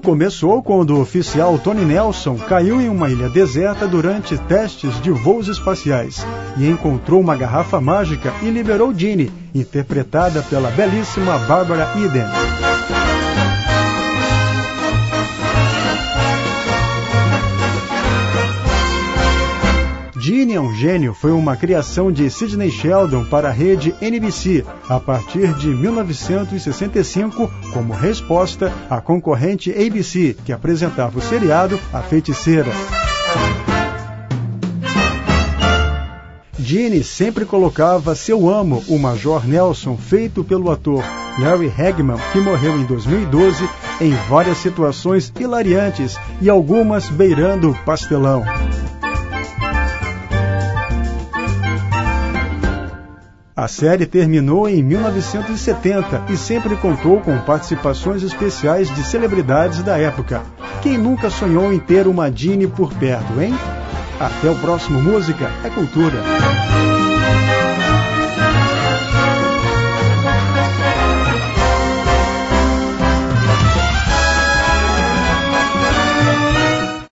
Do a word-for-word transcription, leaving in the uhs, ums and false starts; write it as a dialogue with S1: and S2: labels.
S1: começou quando o oficial Tony Nelson caiu em uma ilha deserta durante testes de voos espaciais e encontrou uma garrafa mágica e liberou Jeannie, interpretada pela belíssima Barbara Eden. Jeannie é um Gênio foi uma criação de Sidney Sheldon para a rede N B C a partir de mil novecentos e sessenta e cinco, como resposta à concorrente A B C, que apresentava o seriado A Feiticeira. Jeannie sempre colocava seu amo, o Major Nelson, feito pelo ator Larry Hagman, que morreu em dois mil e doze, em várias situações hilariantes e algumas beirando pastelão. A série terminou em mil novecentos e setenta e sempre contou com participações especiais de celebridades da época. Quem nunca sonhou em ter uma Jeannie por perto, hein? Até o próximo Música é Cultura.